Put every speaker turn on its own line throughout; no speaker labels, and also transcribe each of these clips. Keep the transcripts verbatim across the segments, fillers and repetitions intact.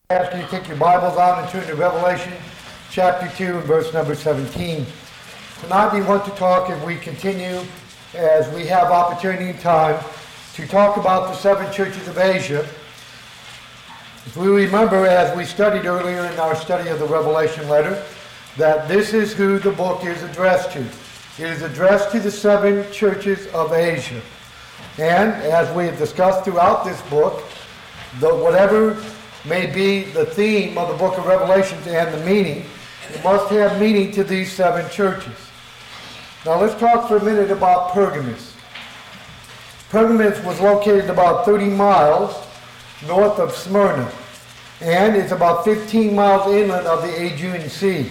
I ask you to take your Bibles out and turn to Revelation chapter two and verse number seventeen. Tonight we want to talk, if we continue, as we have opportunity and time, to talk about the seven churches of Asia. If we remember, as we studied earlier in our study of the Revelation letter, that this is who the book is addressed to. It is addressed to the seven churches of Asia. And as we have discussed throughout this book, the, whatever may be the theme of the book of Revelation and the meaning, it must have meaning to these seven churches. Now let's talk for a minute about Pergamos. Pergamos was located about thirty miles north of Smyrna, and it's about fifteen miles inland of the Aegean Sea.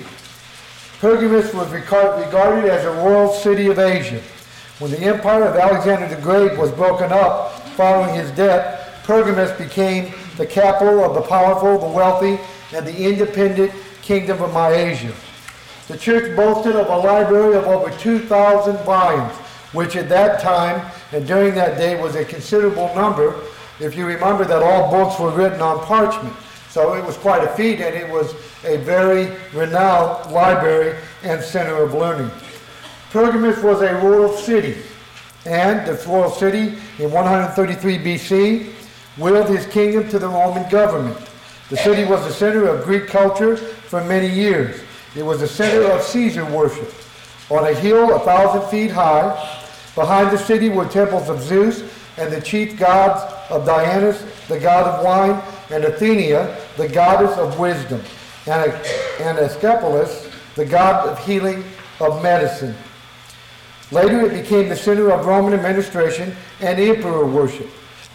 Pergamos was regarded as a royal city of Asia. When the empire of Alexander the Great was broken up following his death, Pergamos became the capital of the powerful, the wealthy, and the independent kingdom of Mysia. The church boasted of a library of over two thousand volumes, which at that time and during that day was a considerable number, if you remember that all books were written on parchment. So it was quite a feat, and it was a very renowned library and center of learning. Pergamos was a royal city, and the royal city in one hundred thirty-three B C willed his kingdom to the Roman government. The city was the center of Greek culture for many years. It was the center of Caesar worship. On a hill a thousand feet high, behind the city were temples of Zeus and the chief gods of Dionysus, the god of wine, and Athena, the goddess of wisdom, and, and Asclepius, the god of healing, of medicine. Later it became the center of Roman administration and emperor worship.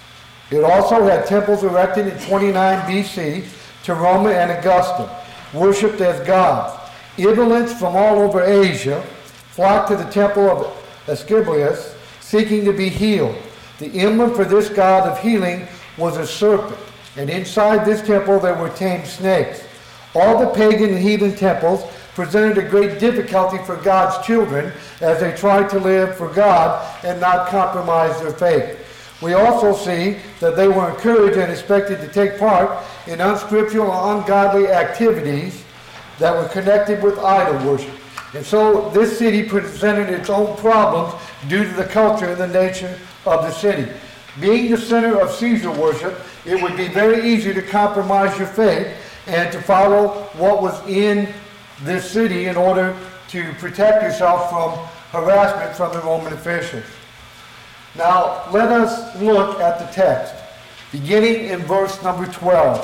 It also had temples erected in twenty-nine B C to Roma and Augusta, worshipped as gods. Idolants from all over Asia flocked to the temple of Asclepius, seeking to be healed. The emblem for this god of healing was a serpent, and inside this temple there were tamed snakes. All the pagan and heathen temples presented a great difficulty for God's children as they tried to live for God and not compromise their faith. We also see that they were encouraged and expected to take part in unscriptural and ungodly activities that were connected with idol worship. And so this city presented its own problems due to the culture and the nature of the city. Being the center of Caesar worship, it would be very easy to compromise your faith and to follow what was in this city in order to protect yourself from harassment from the Roman officials. Now, let us look at the text, beginning in verse number twelve.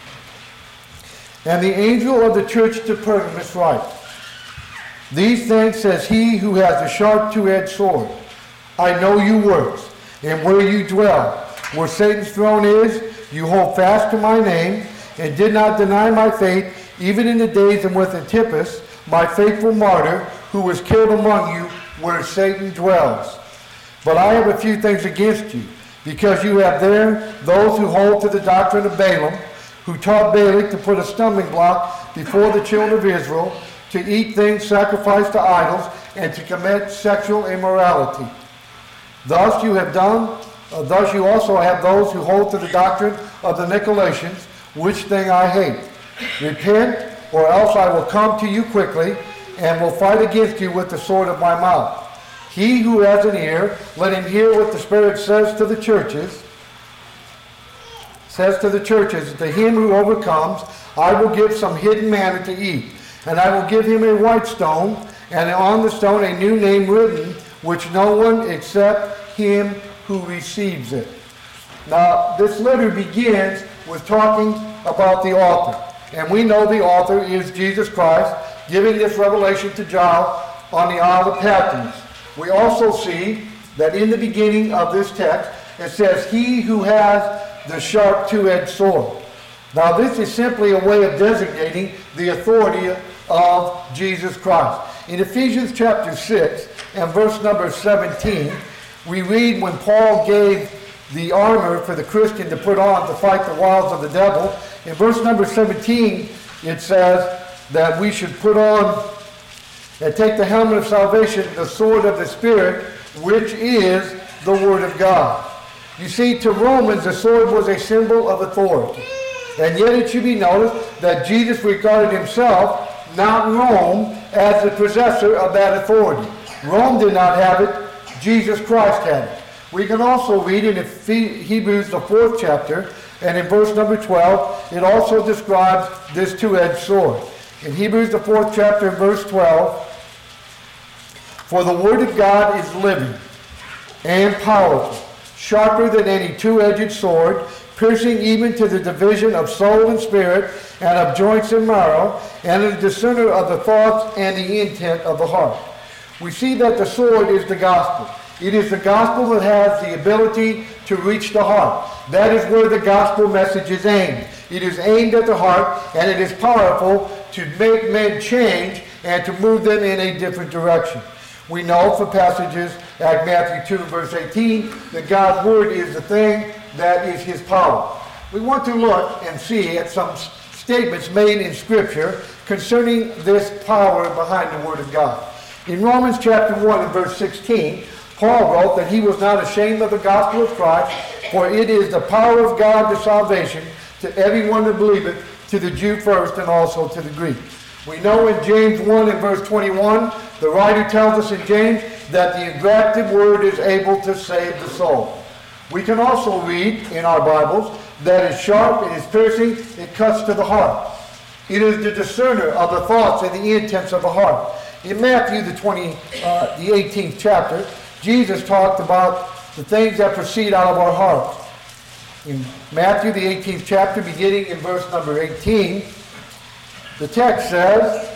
And the angel of the church to Pergamos writes, These things says he who has the sharp two-edged sword. I know your works, and where you dwell, where Satan's throne is, you hold fast to my name, and did not deny my faith, even in the days in which Antipas, my faithful martyr, who was killed among you, where Satan dwells. But I have a few things against you, because you have there those who hold to the doctrine of Balaam, who taught Balak to put a stumbling block before the children of Israel, to eat things sacrificed to idols, and to commit sexual immorality. Thus you have done, uh, thus you also have those who hold to the doctrine of the Nicolaitans, which thing I hate. Repent, or else I will come to you quickly, and will fight against you with the sword of my mouth. He who has an ear, let him hear what the Spirit says to the churches. Says to the churches, to him who overcomes, I will give some hidden manna to eat, and I will give him a white stone, and on the stone a new name written, which no one except him who receives it. Now, this letter begins with talking about the author, and we know the author is Jesus Christ, giving this revelation to John on the Isle of Patmos. We also see that in the beginning of this text, it says, he who has the sharp two-edged sword. Now this is simply a way of designating the authority of Jesus Christ. In Ephesians chapter six and verse number seventeen, we read when Paul gave the armor for the Christian to put on to fight the wiles of the devil. In verse number seventeen, it says that we should put on and take the helmet of salvation, the sword of the Spirit, which is the Word of God. You see, to Romans, the sword was a symbol of authority. And yet it should be noticed that Jesus regarded himself, not Rome, as the possessor of that authority. Rome did not have it. Jesus Christ had it. We can also read in Hebrews, the fourth chapter, and in verse number twelve, it also describes this two-edged sword. In Hebrews, the fourth chapter, verse twelve, for the word of God is living and powerful, sharper than any two-edged sword, piercing even to the division of soul and spirit, and of joints and marrow, and a discerner of the thoughts and the intent of the heart. We see that the sword is the gospel. It is the gospel that has the ability to reach the heart. That is where the gospel message is aimed. It is aimed at the heart, and it is powerful to make men change and to move them in a different direction. We know from passages like Matthew two, verse eighteen, that God's word is the thing that is his power. We want to look and see at some statements made in Scripture concerning this power behind the word of God. In Romans chapter one and verse sixteen, Paul wrote that he was not ashamed of the gospel of Christ, for it is the power of God to salvation to everyone that believeth, to the Jew first and also to the Greek. We know in James one and verse twenty-one, the writer tells us in James that the engrafted word is able to save the soul. We can also read in our Bibles that is sharp, it is piercing, it cuts to the heart. It is the discerner of the thoughts and the intents of the heart. In Matthew, the twenty, uh, the eighteenth chapter, Jesus talked about the things that proceed out of our heart. In Matthew, the eighteenth chapter, beginning in verse number eighteen, the text says,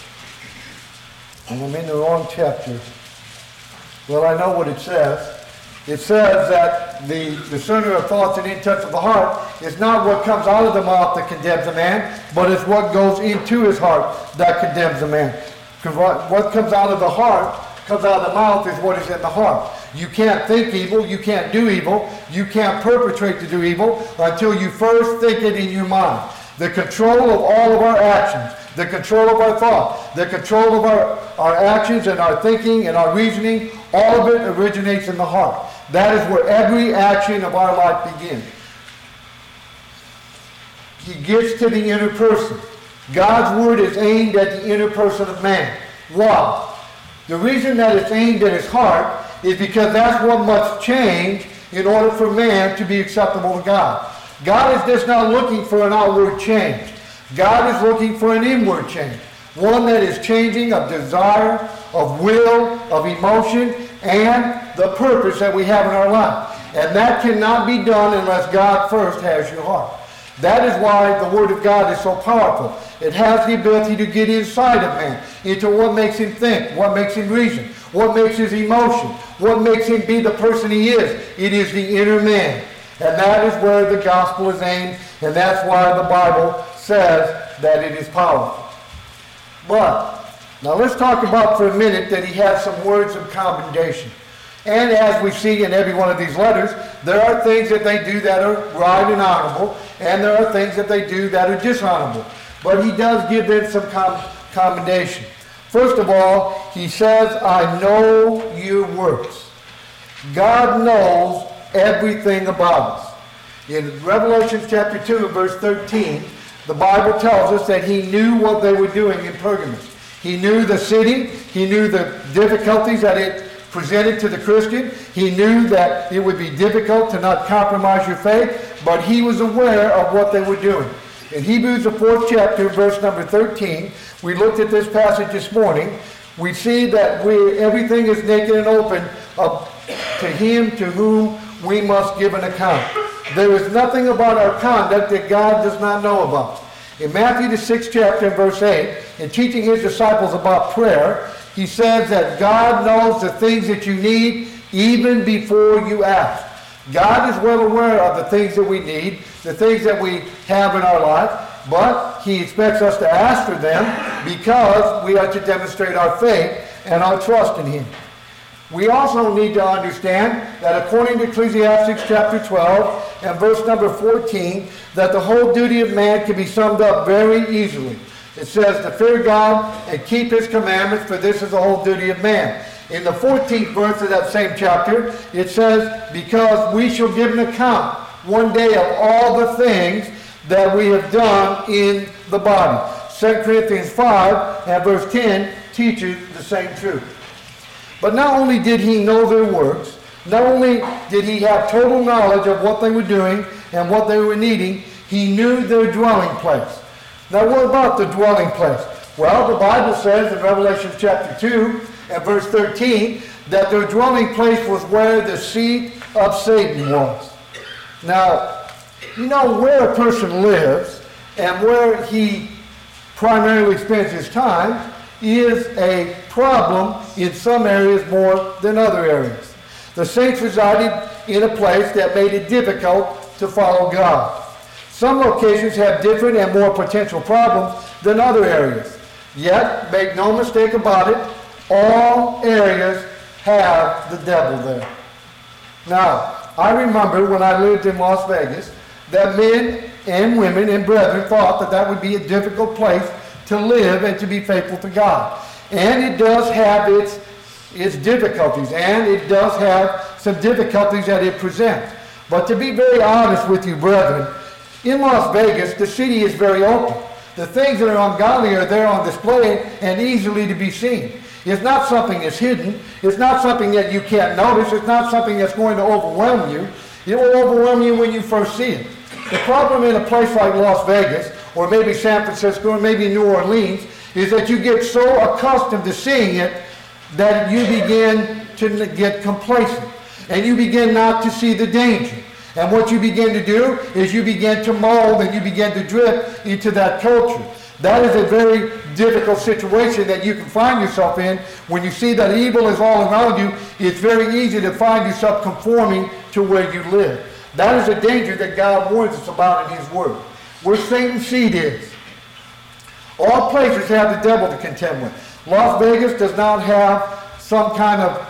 and I'm in the wrong chapter. Well, I know what it says. It says that the discerner of thoughts and intents of the heart is not what comes out of the mouth that condemns a man, but it's what goes into his heart that condemns a man. Because what, what comes out of the heart, comes out of the mouth is what is in the heart. You can't think evil, you can't do evil, you can't perpetrate to do evil until you first think it in your mind. The control of all of our actions, the control of our thought, the control of our, our actions and our thinking and our reasoning, all of it originates in the heart. That is where every action of our life begins. He gets to the inner person. God's word is aimed at the inner person of man. Why? The reason that it's aimed at his heart is because that's what must change in order for man to be acceptable to God. God is just not looking for an outward change. God is looking for an inward change. One that is changing of desire, of will, of emotion, and the purpose that we have in our life. And that cannot be done unless God first has your heart. That is why the Word of God is so powerful. It has the ability to get inside of man, into what makes him think, what makes him reason, what makes his emotion, what makes him be the person he is. It is the inner man. And that is where the gospel is aimed, and that's why the Bible says that it is powerful. But, now let's talk about for a minute that he has some words of commendation. And as we see in every one of these letters, there are things that they do that are right and honorable, and there are things that they do that are dishonorable. But he does give them some com- commendation. First of all, he says, I know your works. God knows everything about us. In Revelation chapter two, verse thirteen, the Bible tells us that he knew what they were doing in Pergamos. He knew the city. He knew the difficulties that it presented to the Christian. He knew that it would be difficult to not compromise your faith, but he was aware of what they were doing. In Hebrews, the fourth chapter, verse number thirteen, we looked at this passage this morning. We see that we, everything is naked and open uh, to him to whom we must give an account. There is nothing about our conduct that God does not know about. In Matthew, the sixth chapter, verse eight, in teaching his disciples about prayer, he says that God knows the things that you need even before you ask. God is well aware of the things that we need, the things that we have in our life, but he expects us to ask for them because we are to demonstrate our faith and our trust in him. We also need to understand that according to Ecclesiastes chapter twelve and verse number fourteen, that the whole duty of man can be summed up very easily. It says to fear God and keep his commandments, for this is the whole duty of man. In the fourteenth verse of that same chapter, it says, because we shall give an account one day of all the things that we have done in the body. Second Corinthians five and verse ten teaches the same truth. But not only did he know their works, not only did he have total knowledge of what they were doing and what they were needing, he knew their dwelling place. Now what about the dwelling place? Well, the Bible says in Revelation chapter two and verse thirteen that their dwelling place was where the seat of Satan was. Now, you know, where a person lives and where he primarily spends his time is a problem in some areas more than other areas. The saints resided in a place that made it difficult to follow God. Some locations have different and more potential problems than other areas. Yet, make no mistake about it, all areas have the devil there. Now, I remember when I lived in Las Vegas that men and women and brethren thought that that would be a difficult place to live and to be faithful to God. And it does have its, its difficulties, and it does have some difficulties that it presents. But to be very honest with you, brethren, in Las Vegas, the city is very open. The things that are ungodly are there on display and easily to be seen. It's not something that's hidden. It's not something that you can't notice. It's not something that's going to overwhelm you. It will overwhelm you when you first see it. The problem in a place like Las Vegas, or maybe San Francisco, or maybe New Orleans, is that you get so accustomed to seeing it that you begin to get complacent. And you begin not to see the danger. And what you begin to do is you begin to mold and you begin to drift into that culture. That is a very difficult situation that you can find yourself in. When you see that evil is all around you, it's very easy to find yourself conforming to where you live. That is a danger that God warns us about in His Word. Where Satan's seed is. All places have the devil to contend with. Las Vegas does not have some kind of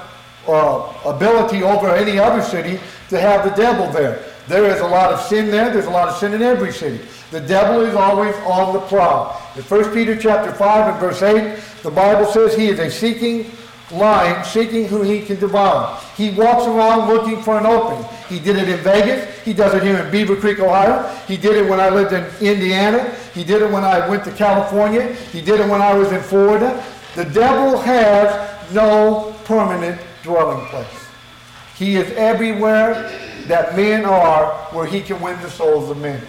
uh, ability over any other city to have the devil there. There is a lot of sin there. There's a lot of sin in every city. The devil is always on the prowl. In First Peter chapter five and verse eight, the Bible says he is a seeking lion, seeking who he can devour. He walks around looking for an opening. He did it in Vegas. He does it here in Beaver Creek, Ohio. He did it when I lived in Indiana. He did it when I went to California. He did it when I was in Florida. The devil has no permanent dwelling place. He is everywhere that men are where he can win the souls of men.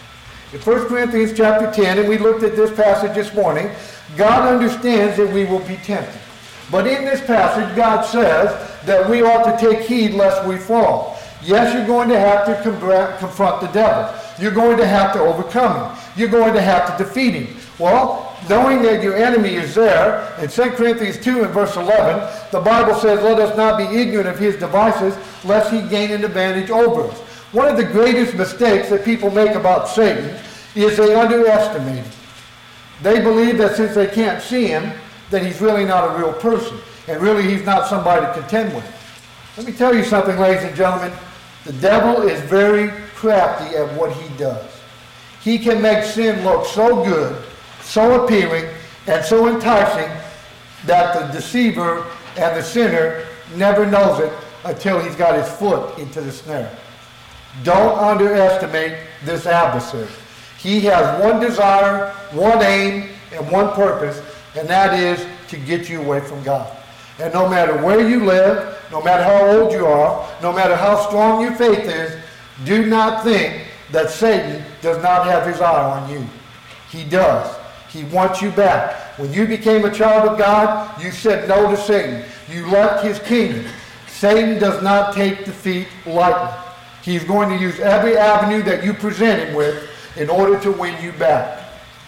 In First Corinthians chapter ten, and we looked at this passage this morning, God understands that we will be tempted. But in this passage, God says that we ought to take heed lest we fall. Yes, you're going to have to confront the devil. You're going to have to overcome him. You're going to have to defeat him. Well, knowing that your enemy is there, in Second Corinthians two and verse eleven, the Bible says, let us not be ignorant of his devices, lest he gain an advantage over us. One of the greatest mistakes that people make about Satan is they underestimate him. They believe that since they can't see him, that he's really not a real person. And really he's not somebody to contend with. Let me tell you something, ladies and gentlemen. The devil is very crafty at what he does. He can make sin look so good, so appealing, and so enticing that the deceiver and the sinner never knows it until he's got his foot into the snare. Don't underestimate this adversary. He has one desire, one aim, and one purpose, and that is to get you away from God. And no matter where you live, no matter how old you are, no matter how strong your faith is, do not think that Satan does not have his eye on you. He does. He wants you back. When you became a child of God, you said no to Satan. You left his kingdom. Satan does not take defeat lightly. He's going to use every avenue that you present him with in order to win you back.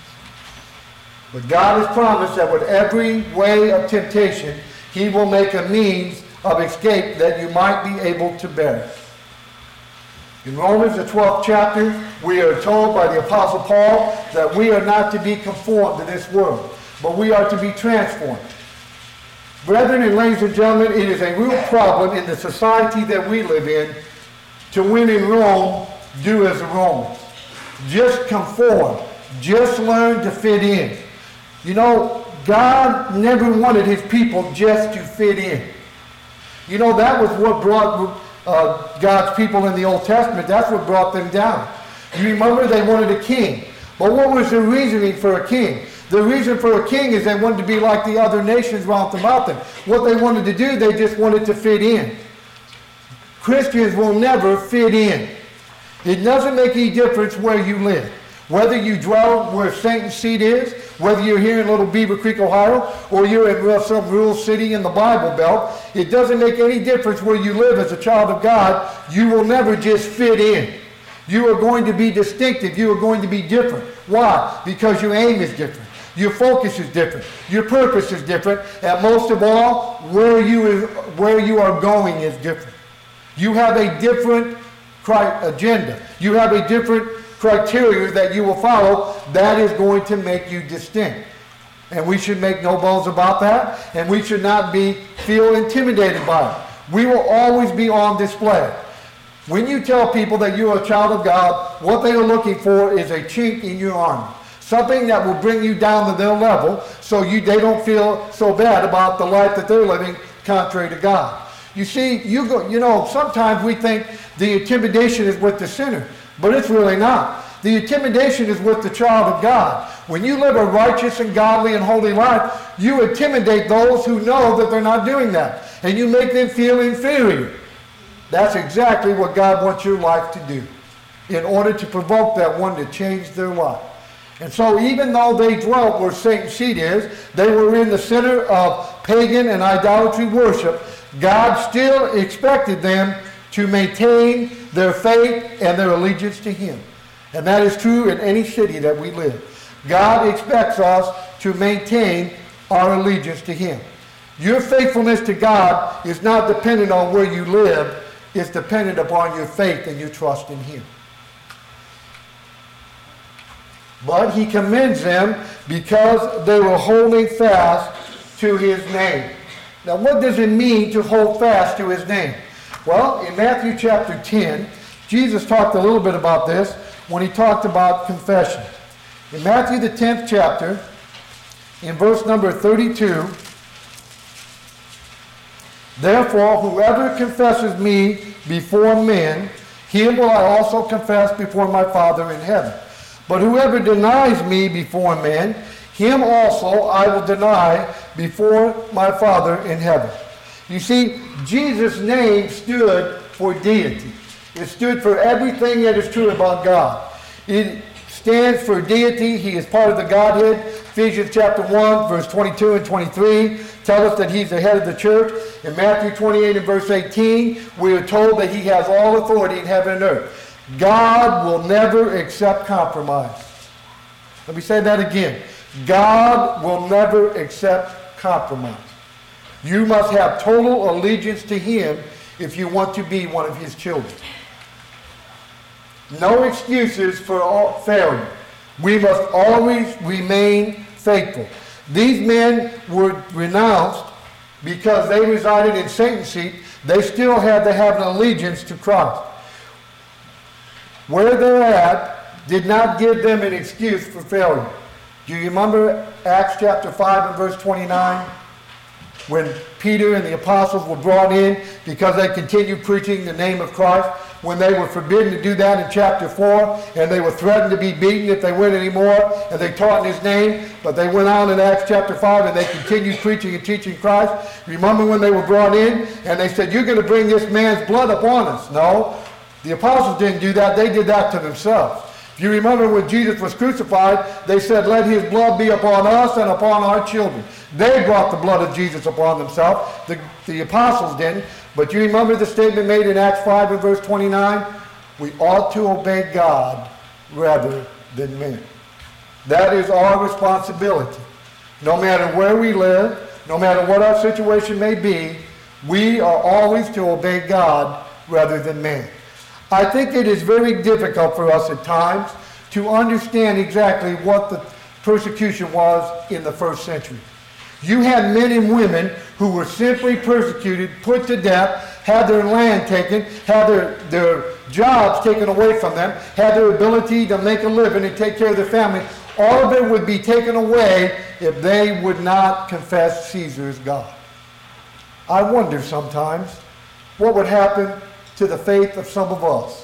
But God has promised that with every way of temptation, he will make a means of escape that you might be able to bear it. In Romans, the twelfth chapter, we are told by the Apostle Paul that we are not to be conformed to this world, but we are to be transformed. Brethren and ladies and gentlemen, it is a real problem in the society that we live in to win in Rome, do as the Romans. Just conform. Just learn to fit in. You know, God never wanted his people just to fit in. You know, that was what brought uh, God's people in the Old Testament. That's what brought them down. You remember they wanted a king. But what was the reasoning for a king? The reason for a king is they wanted to be like the other nations round about them. What they wanted to do, they just wanted to fit in. Christians will never fit in. It doesn't make any difference where you live. Whether you dwell where Satan's seat is, whether you're here in Little Beaver Creek, Ohio, or you're in some rural city in the Bible Belt, it doesn't make any difference where you live as a child of God. You will never just fit in. You are going to be distinctive. You are going to be different. Why? Because your aim is different. Your focus is different. Your purpose is different. And most of all, where you, is, where you are going is different. You have a different agenda. You have a different criteria that you will follow. That is going to make you distinct. And we should make no bones about that. And we should not be feel intimidated by it. We will always be on display. When you tell people that you're a child of God, what they are looking for is a chink in your armor. Something that will bring you down to their level so you, they don't feel so bad about the life that they're living contrary to God. You see, you, go, you know, sometimes we think the intimidation is with the sinner, but it's really not. The intimidation is with the child of God. When you live a righteous and godly and holy life, you intimidate those who know that they're not doing that, and you make them feel inferior. That's exactly what God wants your life to do in order to provoke that one to change their life. And so even though they dwelt where Satan's seat is, they were in the center of pagan and idolatry worship, God still expected them to maintain their faith and their allegiance to Him. And that is true in any city that we live. God expects us to maintain our allegiance to Him. Your faithfulness to God is not dependent on where you live. It's dependent upon your faith and your trust in Him. But He commends them because they were holding fast to His name. Now, what does it mean to hold fast to His name? Well, in Matthew chapter ten, Jesus talked a little bit about this when He talked about confession. In Matthew the tenth chapter, in verse number thirty-two, therefore, whoever confesses me before men, him will I also confess before my Father in heaven. But whoever denies me before men, him also I will deny before my Father in heaven. You see, Jesus' name stood for deity. It stood for everything that is true about God. It stands for deity. He is part of the Godhead. Ephesians chapter one, verse twenty-two and twenty-three tell us that He's the head of the church. In Matthew twenty-eight and verse eighteen, we are told that He has all authority in heaven and earth. God will never accept compromise. Let me say that again. God will never accept compromise. You must have total allegiance to Him if you want to be one of His children. No excuses for all failure. We must always remain faithful. These men were renounced because they resided in Satan's seat. They still had to have an allegiance to Christ. Where they're at did not give them an excuse for failure. Do you remember Acts chapter five and verse twenty-nine? When Peter and the apostles were brought in because they continued preaching the name of Christ, when they were forbidden to do that in chapter four, and they were threatened to be beaten if they went anymore, and they taught in His name, but they went on in Acts chapter five and they continued preaching and teaching Christ. Remember when they were brought in and they said, you're going to bring this man's blood upon us? No, the apostles didn't do that. They did that to themselves. If you remember when Jesus was crucified, they said, let His blood be upon us and upon our children. They brought the blood of Jesus upon themselves. The, the apostles didn't. But you remember the statement made in Acts five and verse twenty-nine? We ought to obey God rather than men. That is our responsibility. No matter where we live, no matter what our situation may be, we are always to obey God rather than man. I think it is very difficult for us at times to understand exactly what the persecution was in the first century. You had men and women who were simply persecuted, put to death, had their land taken, had their, their jobs taken away from them, had their ability to make a living and take care of their family. All of it would be taken away if they would not confess Caesar as God. I wonder sometimes what would happen to the faith of some of us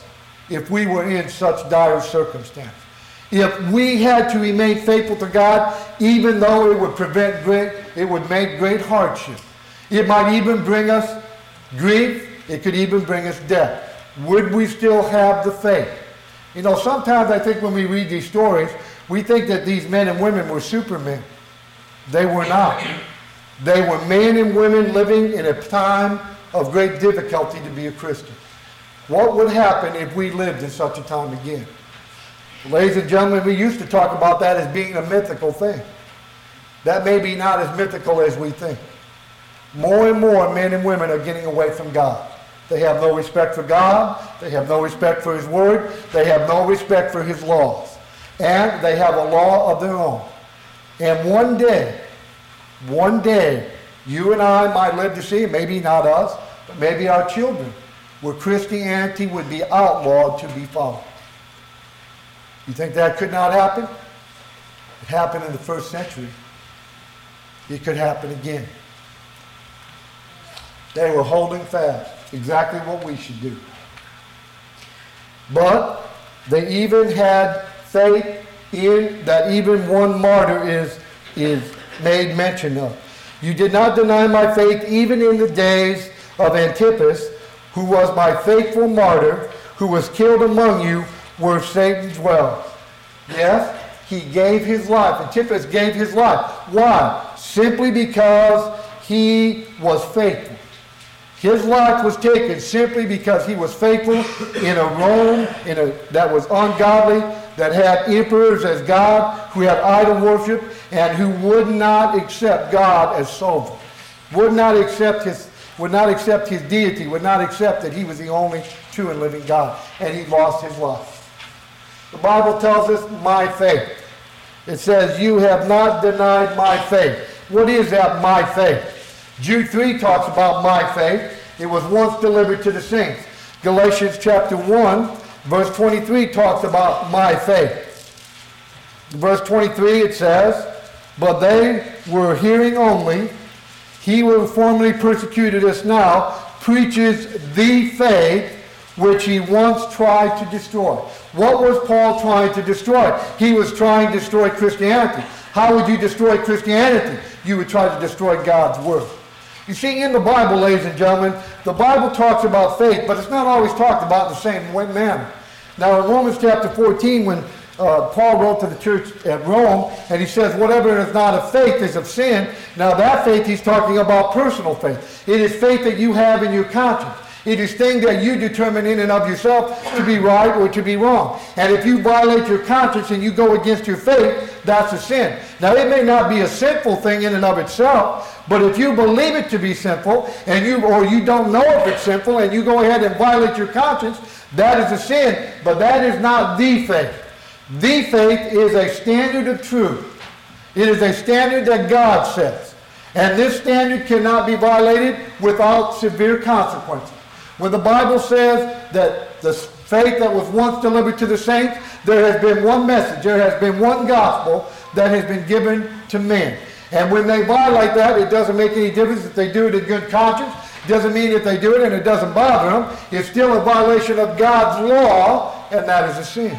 if we were in such dire circumstance. If we had to remain faithful to God, even though it would prevent great, it would make great hardship. It might even bring us grief. It could even bring us death. Would we still have the faith? You know, sometimes I think when we read these stories, we think that these men and women were supermen. They were not. They were men and women living in a time of great difficulty to be a Christian. What would happen if we lived in such a time again? Ladies and gentlemen, we used to talk about that as being a mythical thing. That may be not as mythical as we think. More and more men and women are getting away from God. They have no respect for God. They have no respect for His Word. They have no respect for His laws. And they have a law of their own. And one day, one day, you and I might live to see, maybe not us, but maybe our children, where Christianity would be outlawed to be followed. You think that could not happen? It happened in the first century. It could happen again. They were holding fast. Exactly what we should do. But they even had faith in that even one martyr is, is made mention of. You did not deny my faith even in the days of Antipas, who was my faithful martyr, who was killed among you where Satan dwells. Yes, he gave his life. Antipas gave his life. Why? Simply because he was faithful. His life was taken simply because he was faithful in a Rome in a, that was ungodly, that had emperors as God, who had idol worship, and who would not accept God as sovereign, would not accept his, would not accept his deity, would not accept that he was the only true and living God, and he lost his life. The Bible tells us, my faith. It says, you have not denied my faith. What is that, my faith? Jude three talks about my faith. It was once delivered to the saints. Galatians chapter one, verse twenty-three talks about my faith. In verse twenty-three it says, but they were hearing only. He who formerly persecuted us now preaches the faith which he once tried to destroy. What was Paul trying to destroy? He was trying to destroy Christianity. How would you destroy Christianity? You would try to destroy God's word. You see, in the Bible, ladies and gentlemen, the Bible talks about faith, but it's not always talked about in the same manner. Now, in Romans chapter fourteen, when uh, Paul wrote to the church at Rome, and he says, whatever is not of faith is of sin. Now, that faith, he's talking about personal faith. It is faith that you have in your conscience. It is things that you determine in and of yourself to be right or to be wrong. And if you violate your conscience and you go against your faith, that's a sin. Now, it may not be a sinful thing in and of itself, but if you believe it to be sinful, and you or you don't know if it's sinful, and you go ahead and violate your conscience, that is a sin. But that is not the faith. The faith is a standard of truth. It is a standard that God sets. And this standard cannot be violated without severe consequences. When the Bible says that the faith that was once delivered to the saints, there has been one message, there has been one gospel that has been given to men. And when they violate that, it doesn't make any difference if they do it in good conscience. It doesn't mean if they do it and it doesn't bother them. It's still a violation of God's law, and that is a sin.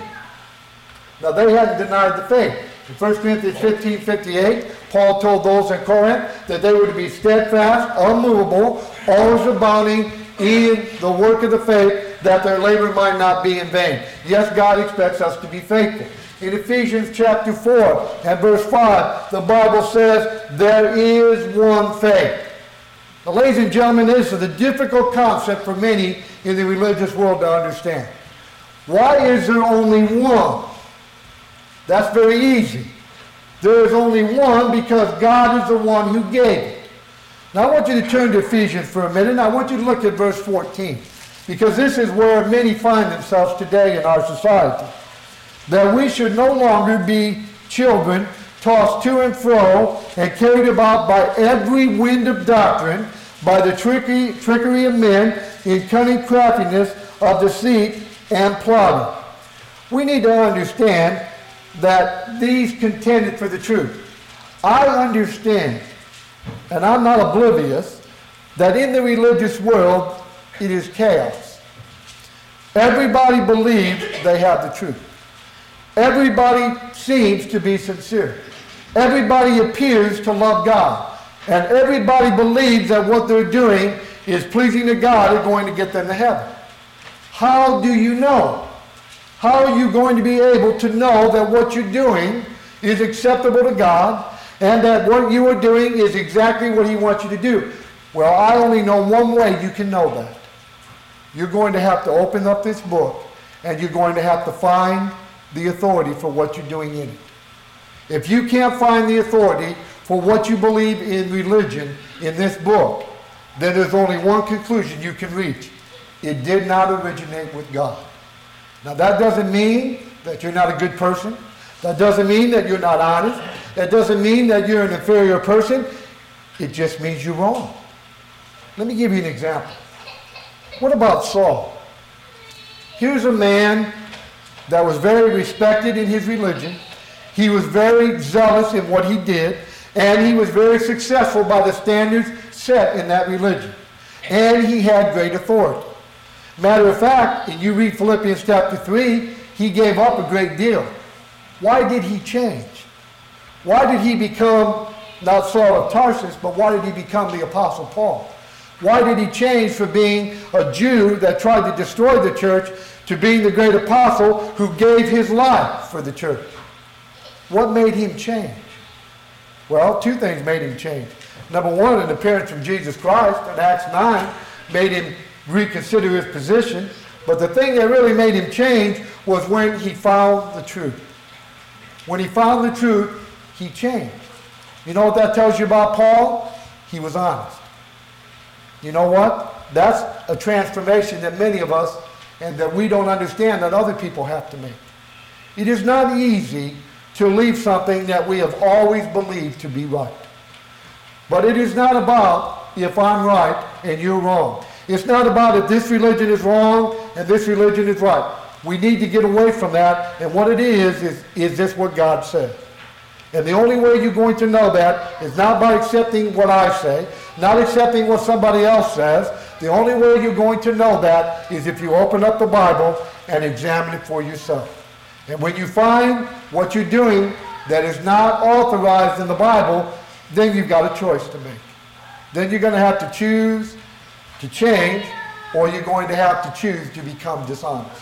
Now, they hadn't denied the faith. In First Corinthians fifteen fifty-eight, Paul told those in Corinth that they were to be steadfast, unmovable, always abounding in the work of the faith, that their labor might not be in vain. Yes, God expects us to be faithful. In Ephesians chapter four and verse five, the Bible says, there is one faith. Now, ladies and gentlemen, this is a difficult concept for many in the religious world to understand. Why is there only one? That's very easy. There is only one because God is the one who gave it. Now, I want you to turn to Ephesians for a minute, and I want you to look at verse fourteen, because this is where many find themselves today in our society. That we should no longer be children tossed to and fro and carried about by every wind of doctrine, by the trickery, trickery of men, in cunning craftiness of deceit and plotting. We need to understand that these contended for the truth. I understand, and I'm not oblivious, that in the religious world it is chaos. Everybody believes they have the truth. Everybody seems to be sincere. Everybody appears to love God. And everybody believes that what they're doing is pleasing to God and going to get them to heaven. How do you know? How are you going to be able to know that what you're doing is acceptable to God and that what you are doing is exactly what He wants you to do? Well, I only know one way you can know that. You're going to have to open up this book and you're going to have to find the authority for what you're doing in it. If you can't find the authority for what you believe in religion in this book, then there's only one conclusion you can reach. It did not originate with God. Now that doesn't mean that you're not a good person. That doesn't mean that you're not honest. That doesn't mean that you're an inferior person. It just means you're wrong. Let me give you an example. What about Saul? Here's a man that was very respected in his religion. He was very zealous in what he did, and he was very successful by the standards set in that religion. And he had great authority. Matter of fact, if you read Philippians chapter three, he gave up a great deal. Why did he change? Why did he become not Saul of Tarsus, but why did he become the Apostle Paul? Why did he change from being a Jew that tried to destroy the church to being the great apostle who gave his life for the church? What made him change? Well, two things made him change. Number one, an appearance from Jesus Christ in Acts nine made him reconsider his position. But the thing that really made him change was when he found the truth. When he found the truth, he changed. You know what that tells you about Paul? He was honest. You know what? That's a transformation that many of us and that we don't understand that other people have to make. It is not easy to leave something that we have always believed to be right. But it is not about if I'm right and you're wrong. It's not about if this religion is wrong and this religion is right. We need to get away from that, and what it is, is, is this what God says? And the only way you're going to know that is not by accepting what I say, not accepting what somebody else says. The only way you're going to know that is if you open up the Bible and examine it for yourself. And when you find what you're doing that is not authorized in the Bible, then you've got a choice to make. Then you're going to have to choose to change, or you're going to have to choose to become dishonest.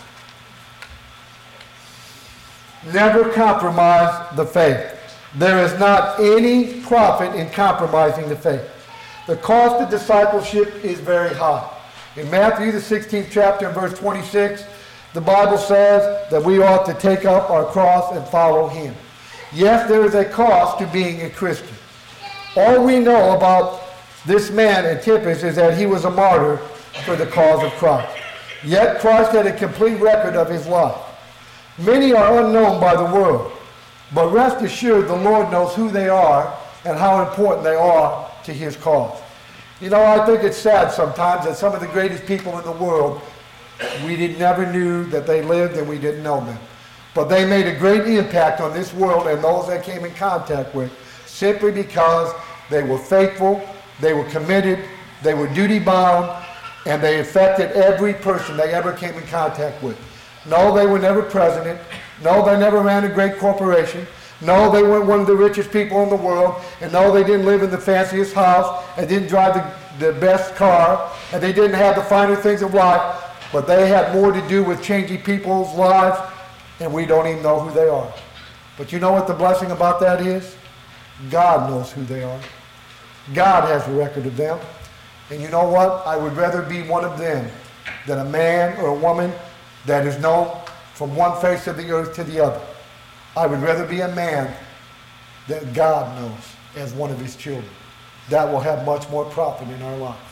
Never compromise the faith. There is not any profit in compromising the faith. The cost of discipleship is very high. In Matthew, the sixteenth chapter, and verse twenty-six, the Bible says that we ought to take up our cross and follow Him. Yes, there is a cost to being a Christian. All we know about this man, Antipas, is that he was a martyr for the cause of Christ. Yet Christ had a complete record of his life. Many are unknown by the world, but rest assured the Lord knows who they are and how important they are to His cause. You know, I think it's sad sometimes that some of the greatest people in the world, we did, never knew that they lived and we didn't know them. But they made a great impact on this world and those they came in contact with simply because they were faithful, they were committed, they were duty-bound, and they affected every person they ever came in contact with. No, they were never president. No, they never ran a great corporation. No, they weren't one of the richest people in the world. And no, they didn't live in the fanciest house and didn't drive the, the best car. And they didn't have the finer things of life. But they had more to do with changing people's lives, and we don't even know who they are. But you know what the blessing about that is? God knows who they are. God has a record of them. And you know what? I would rather be one of them than a man or a woman that is known from one face of the earth to the other. I would rather be a man that God knows as one of His children. That will have much more profit in our life.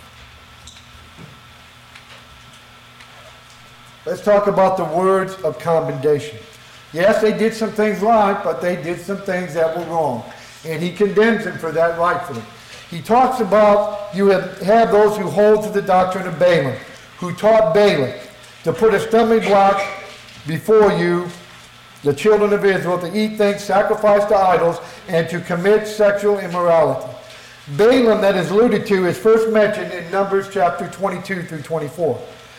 Let's talk about the words of commendation. Yes, they did some things right, but they did some things that were wrong. And He condemns them for that rightfully. He talks about you have, have those who hold to the doctrine of Balaam, who taught Balak to put a stumbling block before you, the children of Israel, to eat things sacrificed to idols and to commit sexual immorality. Balaam, that is alluded to, is first mentioned in Numbers chapter twenty-two through twenty-four.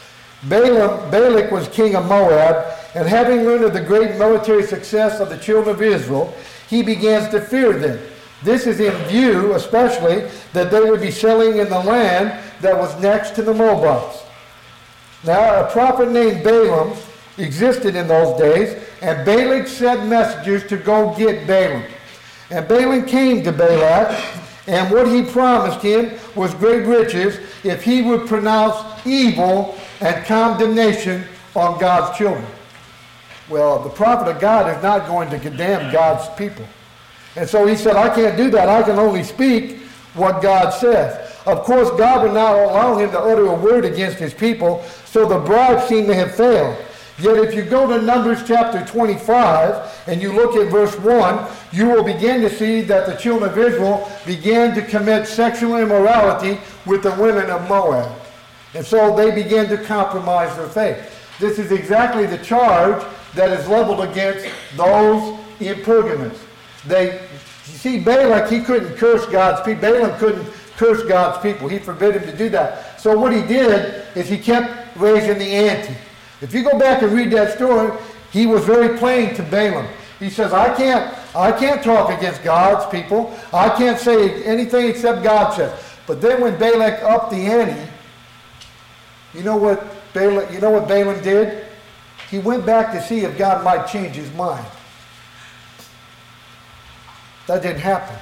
Balaam, Balak was king of Moab, and having learned of the great military success of the children of Israel, he begins to fear them. This is in view, especially, that they would be settling in the land that was next to the Moabites. Now, a prophet named Balaam existed in those days, and Balak sent messengers to go get Balaam. And Balaam came to Balak, and what he promised him was great riches if he would pronounce evil and condemnation on God's children. Well, the prophet of God is not going to condemn God's people. And so he said, I can't do that. I can only speak what God says. Of course, God would not allow him to utter a word against his people, so the bribe seemed to have failed. Yet if you go to Numbers chapter twenty-five and you look at verse one, you will begin to see that the children of Israel began to commit sexual immorality with the women of Moab. And so they began to compromise their faith. This is exactly the charge that is leveled against those in Pergamos. They, you see, Balak, he couldn't curse God's people. Balaam couldn't curse God's people. He forbid him to do that. So what he did is he kept raising the ante. If you go back and read that story, he was very plain to Balaam. He says, I can't, I can't talk against God's people. I can't say anything except God says. But then when Balak upped the ante, you know what Balaam, you know what Balaam did? He went back to see if God might change his mind. That didn't happen.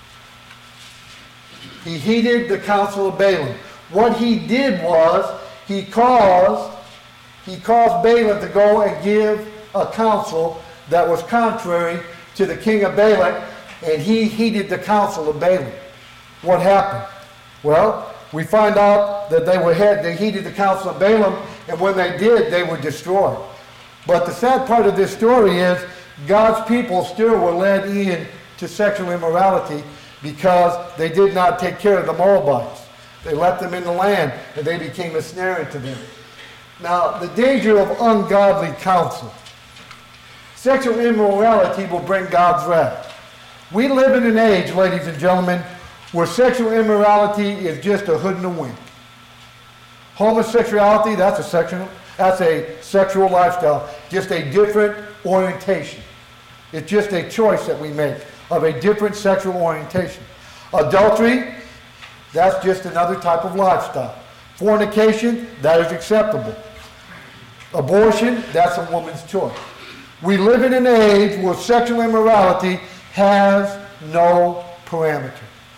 He heeded the counsel of Balaam. What he did was he caused he caused Balaam to go and give a counsel that was contrary to the king of Balak, and he heeded the counsel of Balaam. What happened? Well, we find out that they were head, they heeded the counsel of Balaam, and when they did, they were destroyed. But the sad part of this story is God's people still were led in to sexual immorality because they did not take care of the Moabites. They left them in the land, and they became a snare to them. Now, the danger of ungodly counsel. Sexual immorality will bring God's wrath. We live in an age, ladies and gentlemen, where sexual immorality is just a hood and a wink. Homosexuality, that's a sexual, that's a sexual lifestyle, just a different orientation. It's just a choice that we make of a different sexual orientation. Adultery, that's just another type of lifestyle. Fornication, that is acceptable. Abortion, that's a woman's choice. We live in an age where sexual immorality has no parameter.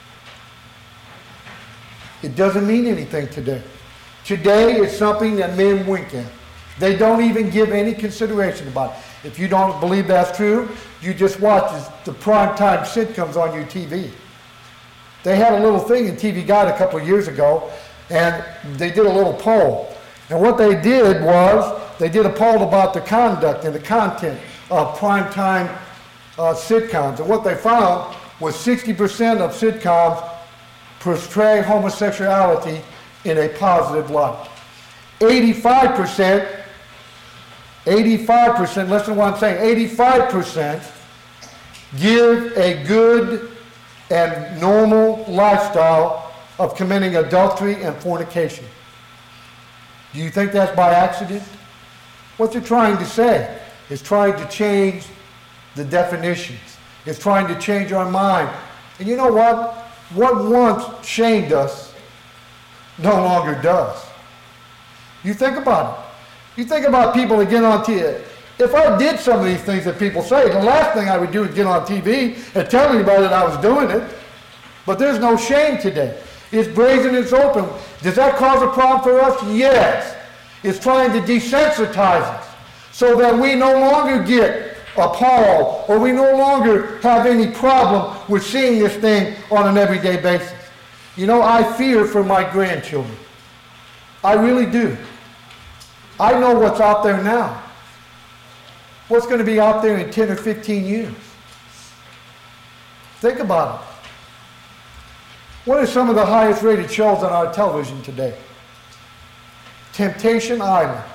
It doesn't mean anything today. Today, it's something that men wink at. They don't even give any consideration about it. If you don't believe that's true, you just watch the primetime sitcoms on your T V. They had a little thing in T V Guide a couple of years ago, and they did a little poll. And what they did was, they did a poll about the conduct and the content of primetime uh, sitcoms. And what they found was sixty percent of sitcoms portray homosexuality in a positive light. eighty-five percent, eighty-five percent, listen to what I'm saying, eighty-five percent give a good and normal lifestyle of committing adultery and fornication. Do you think that's by accident? What they're trying to say is trying to change the definitions. It's trying to change our mind. And you know what? What once shamed us no longer does. You think about it. You think about people that get on T V. If I did some of these things that people say, the last thing I would do is get on T V and tell anybody that I was doing it. But there's no shame today. It's brazen, it's open. Does that cause a problem for us? Yes. It's trying to desensitize us so that we no longer get appalled or we no longer have any problem with seeing this thing on an everyday basis. You know, I fear for my grandchildren. I really do. I know what's out there now. What's going to be out there in ten or fifteen years? Think about it. What are some of the highest rated shows on our television today? Temptation Island.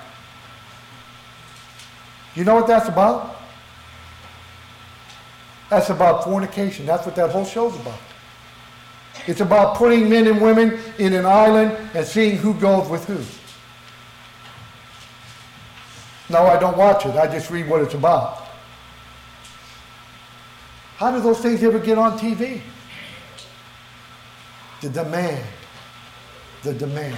You know what that's about? That's about fornication. That's what that whole show's about. It's about putting men and women in an island and seeing who goes with who. No, I don't watch it. I just read what it's about. How do those things ever get on T V? The demand. The demand.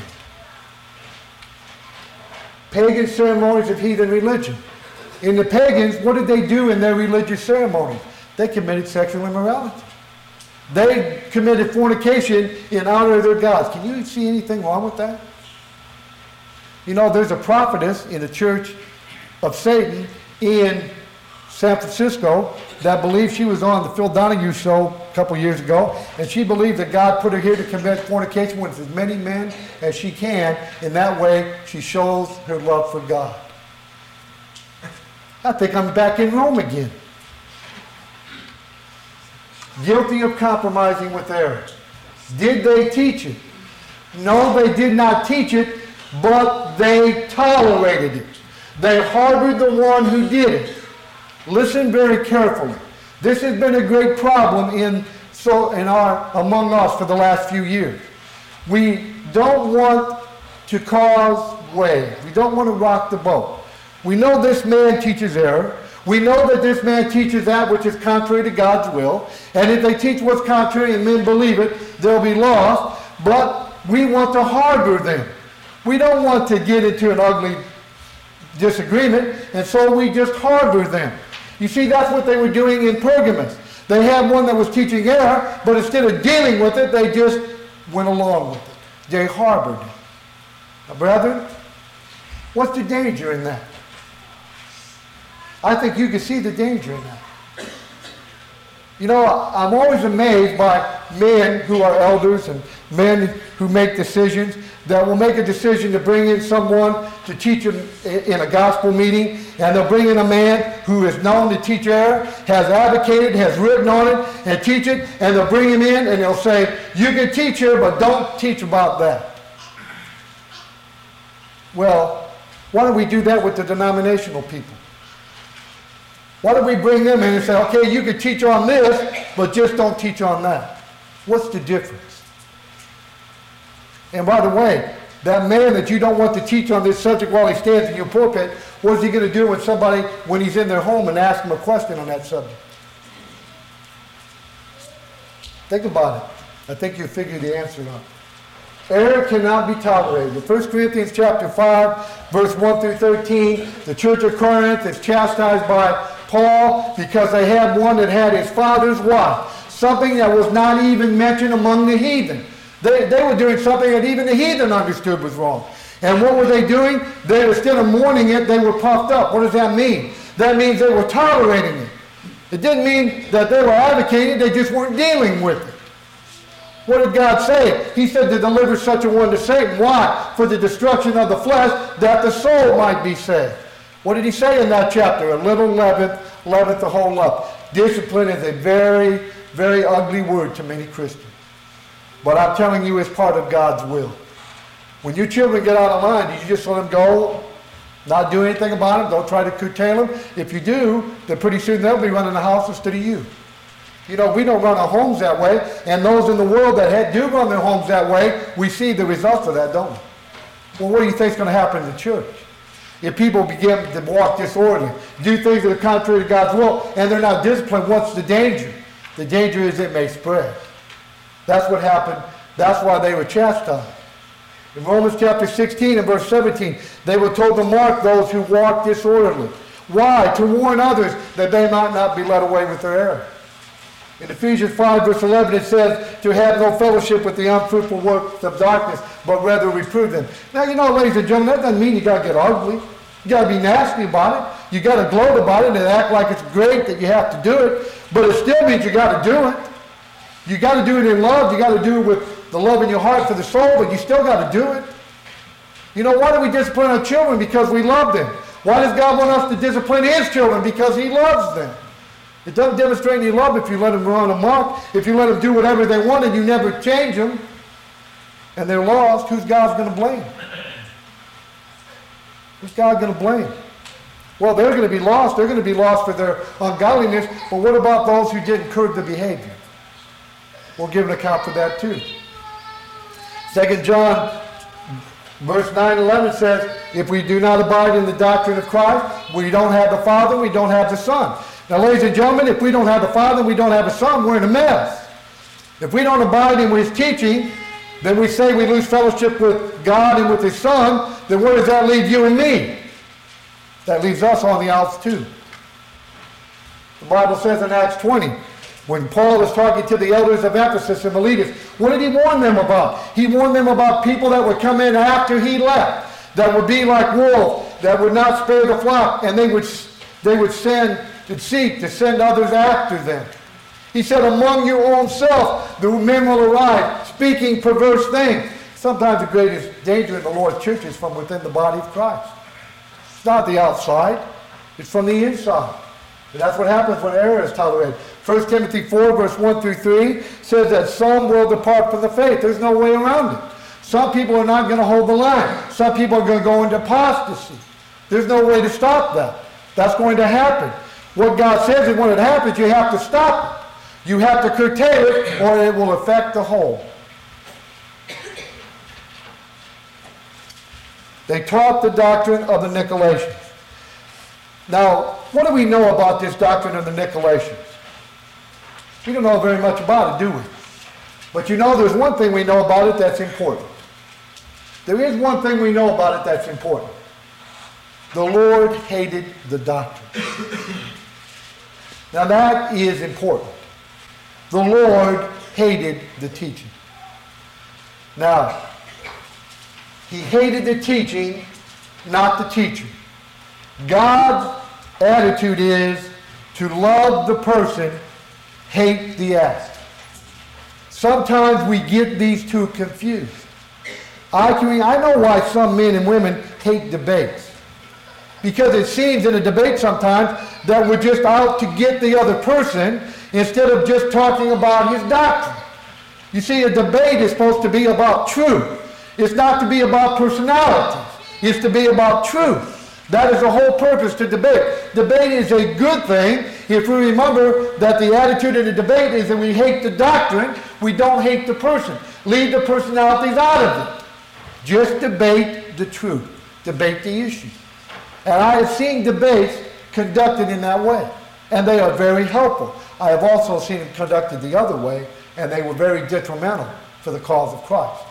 Pagan ceremonies of heathen religion. In the pagans, what did they do in their religious ceremonies? They committed sexual immorality. They committed fornication in honor of their gods. Can you see anything wrong with that? You know, there's a prophetess in the church of Satan in San Francisco that believed, she was on the Phil Donahue show a couple years ago, and she believed that God put her here to commit fornication with as many men as she can. In that way, she shows her love for God. I think I'm back in Rome again. Guilty of compromising with error. Did they teach it? No, they did not teach it, but they tolerated it. They harbored the one who did it. Listen very carefully. This has been a great problem in so in our among us for the last few years. We don't want to cause waves. We don't want to rock the boat. We know this man teaches error. We know that this man teaches that which is contrary to God's will. And if they teach what's contrary and men believe it, they'll be lost. But we want to harbor them. We don't want to get into an ugly disagreement, and so we just harbor them. You see, that's what they were doing in Pergamos. They had one that was teaching error, but instead of dealing with it, they just went along with it. They harbored it. Now, brethren, what's the danger in that? I think you can see the danger in that. You know, I'm always amazed by men who are elders and men who make decisions that will make a decision to bring in someone to teach in, in a gospel meeting, and they'll bring in a man who is known to teach error, has advocated, has written on it, and teach it, and they'll bring him in and they'll say, you can teach here, but don't teach about that. Well, why don't we do that with the denominational people? Why don't we bring them in and say, okay, you can teach on this, but just don't teach on that? What's the difference? And by the way, that man that you don't want to teach on this subject while he stands in your pulpit, what is he going to do when somebody, when he's in their home and ask him a question on that subject? Think about it. I think you'll figure the answer out. Error cannot be tolerated. In First Corinthians chapter five, verse one through thirteen, the church of Corinth is chastised by Paul because they had one that had his father's wife, something that was not even mentioned among the heathen. They, they were doing something that even the heathen understood was wrong. And what were they doing? They, instead of mourning it, they were puffed up. What does that mean? That means they were tolerating it. It didn't mean that they were advocating, they just weren't dealing with it. What did God say? He said to deliver such a one to Satan. Why? For the destruction of the flesh, that the soul might be saved. What did he say in that chapter? A little leaven leaveth the whole lump. Discipline is a very, very ugly word to many Christians. But I'm telling you, it's part of God's will. When your children get out of line, do you just let them go, not do anything about them? Don't try to curtail them. If you do, then pretty soon they'll be running the house instead of you. You know, we don't run our homes that way, and those in the world that had, do run their homes that way, we see the results of that, don't we? Well, what do you think is going to happen in the church? If people begin to walk disorderly, do things that are contrary to God's will, and they're not disciplined, what's the danger? The danger is it may spread. That's what happened. That's why they were chastised. In Romans chapter sixteen and verse seventeen, they were told to mark those who walk disorderly. Why? To warn others that they might not be led away with their error. In Ephesians five verse eleven it says, to have no fellowship with the unfruitful works of darkness, but rather reprove them. Now, you know, ladies and gentlemen, that doesn't mean you got to get ugly. You got to be nasty about it. You got to gloat about it and act like it's great that you have to do it. But it still means you got to do it. You got to do it in love. You got to do it with the love in your heart for the soul, but you still got to do it. You know, why do we discipline our children? Because we love them. Why does God want us to discipline his children? Because he loves them. It doesn't demonstrate any love if you let them run amok, if you let them do whatever they want and you never change them, and they're lost. Who's God's going to blame? Who's God going to blame? Well, they're going to be lost. They're going to be lost for their ungodliness, but what about those who didn't curb the behavior? We'll give an account for that too. Second John Verse nine and eleven says, if we do not abide in the doctrine of Christ, we don't have the Father, we don't have the Son. Now, ladies and gentlemen, if we don't have the Father, we don't have the Son, we're in a mess. If we don't abide in His teaching, then we say we lose fellowship with God and with His Son, then where does that leave you and me? That leaves us on the outs too. The Bible says in Acts twenty, when Paul was talking to the elders of Ephesus and Miletus, what did he warn them about? He warned them about people that would come in after he left, that would be like wolves, that would not spare the flock, and they would, they would send, to seek to send others after them. He said, among your own self, the men will arise, speaking perverse things. Sometimes the greatest danger in the Lord's church is from within the body of Christ. It's not the outside, it's from the inside. And that's what happens when error is tolerated. First Timothy four, verse one through three says that some will depart from the faith. There's no way around it. Some people are not going to hold the line. Some people are going to go into apostasy. There's no way to stop that. That's going to happen. What God says is when it happens, you have to stop it. You have to curtail it, or it will affect the whole. They taught the doctrine of the Nicolaitans. Now, what do we know about this doctrine of the Nicolaitans? We don't know very much about it, do we? But you know, there's one thing we know about it that's important. There is one thing we know about it that's important. The Lord hated the doctrine. Now that is important. The Lord hated the teaching. Now, He hated the teaching, not the teacher. God's attitude is to love the person, hate the act. Sometimes we get these two confused. I, can, I know why some men and women hate debates. Because it seems in a debate sometimes that we're just out to get the other person instead of just talking about his doctrine. You see, a debate is supposed to be about truth. It's not to be about personalities. It's to be about truth. That is the whole purpose to debate. Debate is a good thing if we remember that the attitude of the debate is that we hate the doctrine, we don't hate the person. Leave the personalities out of it. Just debate the truth. Debate the issue. And I have seen debates conducted in that way, and they are very helpful. I have also seen them conducted the other way, and they were very detrimental for the cause of Christ.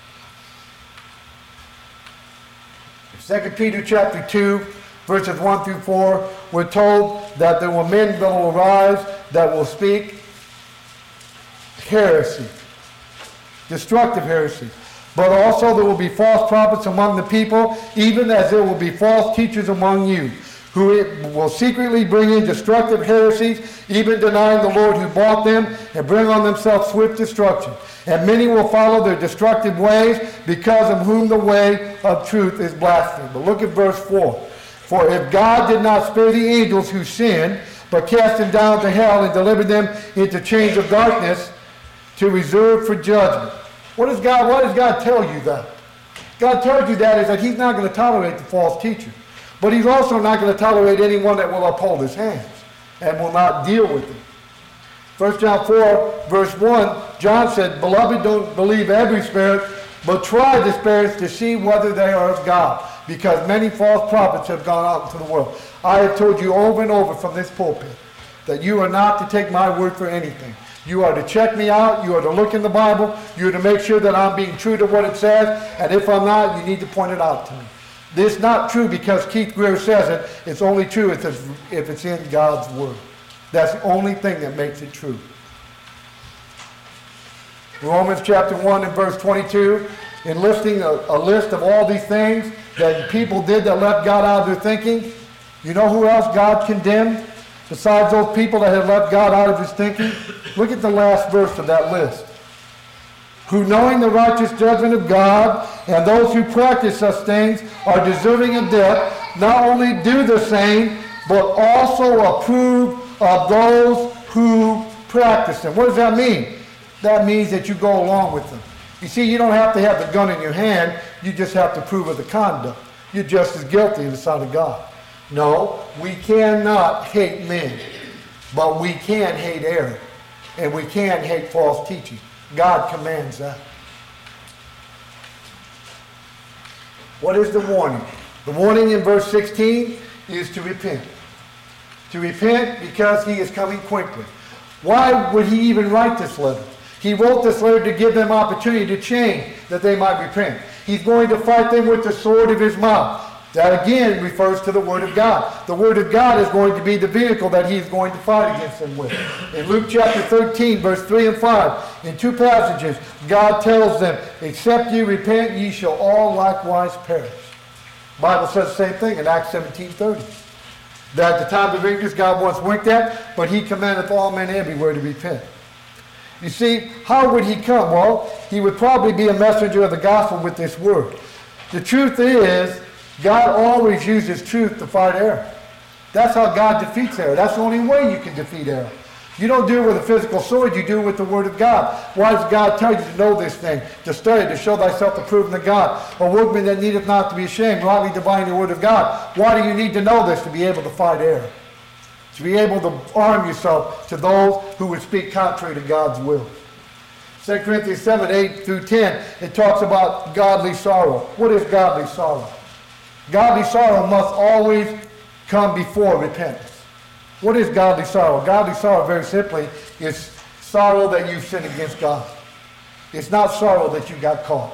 Second Peter chapter two, verses one through four, we're told that there were men that will arise that will speak heresy, destructive heresy. But also there will be false prophets among the people, even as there will be false teachers among you, who will secretly bring in destructive heresies, even denying the Lord who bought them, and bring on themselves swift destruction. And many will follow their destructive ways, because of whom the way of truth is blasphemed. But look at verse four. For if God did not spare the angels who sinned, but cast them down to hell and delivered them into chains of darkness to reserve for judgment. What does God, why does God tell you that? God tells you that is that He's not going to tolerate the false teacher. But He's also not going to tolerate anyone that will uphold His hands and will not deal with it. First John four, verse one, John said, Beloved, don't believe every spirit, but try the spirits to see whether they are of God, because many false prophets have gone out into the world. I have told you over and over from this pulpit that you are not to take my word for anything. You are to check me out. You are to look in the Bible. You are to make sure that I'm being true to what it says. And if I'm not, you need to point it out to me. This is not true because Keith Greer says it. It's only true if it's, if it's in God's word. That's the only thing that makes it true. Romans chapter one and verse twenty-two, in listing a, a list of all these things that people did that left God out of their thinking, you know who else God condemned besides those people that had left God out of His thinking? Look at the last verse of that list. Who, knowing the righteous judgment of God, and those who practice such things are deserving of death, not only do the same, but also approve of those who practice them. What does that mean? That means that you go along with them. You see, you don't have to have the gun in your hand. You just have to approve of the conduct. You're just as guilty in the sight of God. No, we cannot hate men, but we can hate error, and we can hate false teaching. God commands that. What is the warning? The warning in verse sixteen is to repent. To repent because he is coming quickly. Why would he even write this letter? He wrote this letter to give them opportunity to change, that they might repent. He's going to fight them with the sword of his mouth. That again refers to the Word of God. The Word of God is going to be the vehicle that he's going to fight against them with. In Luke chapter thirteen, verse three and five, in two passages, God tells them, except ye repent, ye shall all likewise perish. The Bible says the same thing in Acts seventeen thirty. That at the time of ignorance God once winked at, but he commandeth all men everywhere to repent. You see, how would he come? Well, he would probably be a messenger of the gospel with this word. The truth is, God always uses truth to fight error. That's how God defeats error. That's the only way you can defeat error. You don't do it with a physical sword, you do it with the Word of God. Why does God tell you to know this thing, to study, to show thyself approved unto God? A workman that needeth not to be ashamed, rightly dividing the Word of God. Why do you need to know this? To be able to fight error. To be able to arm yourself to those who would speak contrary to God's will. Second Corinthians seven, eight through ten, it talks about godly sorrow. What is godly sorrow? Godly sorrow must always come before repentance. What is godly sorrow? Godly sorrow, very simply, is sorrow that you sinned against God. It's not sorrow that you got caught.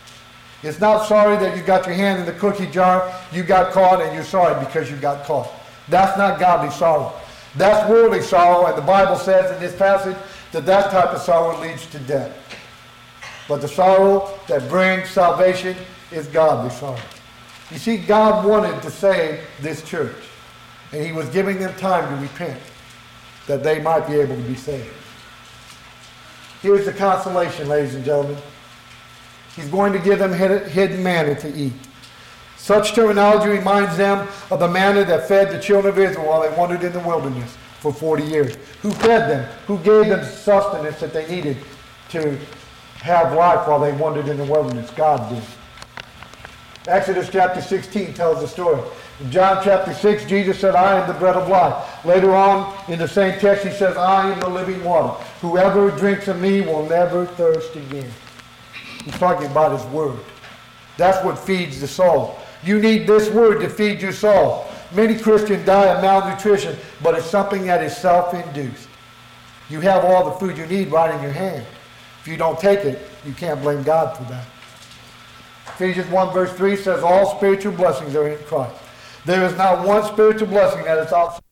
It's not sorry that you got your hand in the cookie jar, you got caught, and you're sorry because you got caught. That's not godly sorrow. That's worldly sorrow, and the Bible says in this passage that that type of sorrow leads to death. But the sorrow that brings salvation is godly sorrow. You see, God wanted to save this church, and he was giving them time to repent, that they might be able to be saved. Here's the consolation, ladies and gentlemen. He's going to give them hidden manna to eat. Such terminology reminds them of the manna that fed the children of Israel while they wandered in the wilderness for forty years. Who fed them? Who gave them sustenance that they needed to have life while they wandered in the wilderness? God did. Exodus chapter sixteen tells the story. In John chapter six, Jesus said, I am the bread of life. Later on in the same text, he says, I am the living water. Whoever drinks of me will never thirst again. He's talking about his word. That's what feeds the soul. You need this word to feed your soul. Many Christians die of malnutrition, but it's something that is self-induced. You have all the food you need right in your hand. If you don't take it, you can't blame God for that. Ephesians one verse three says, all spiritual blessings are in Christ. There is not one spiritual blessing that is outside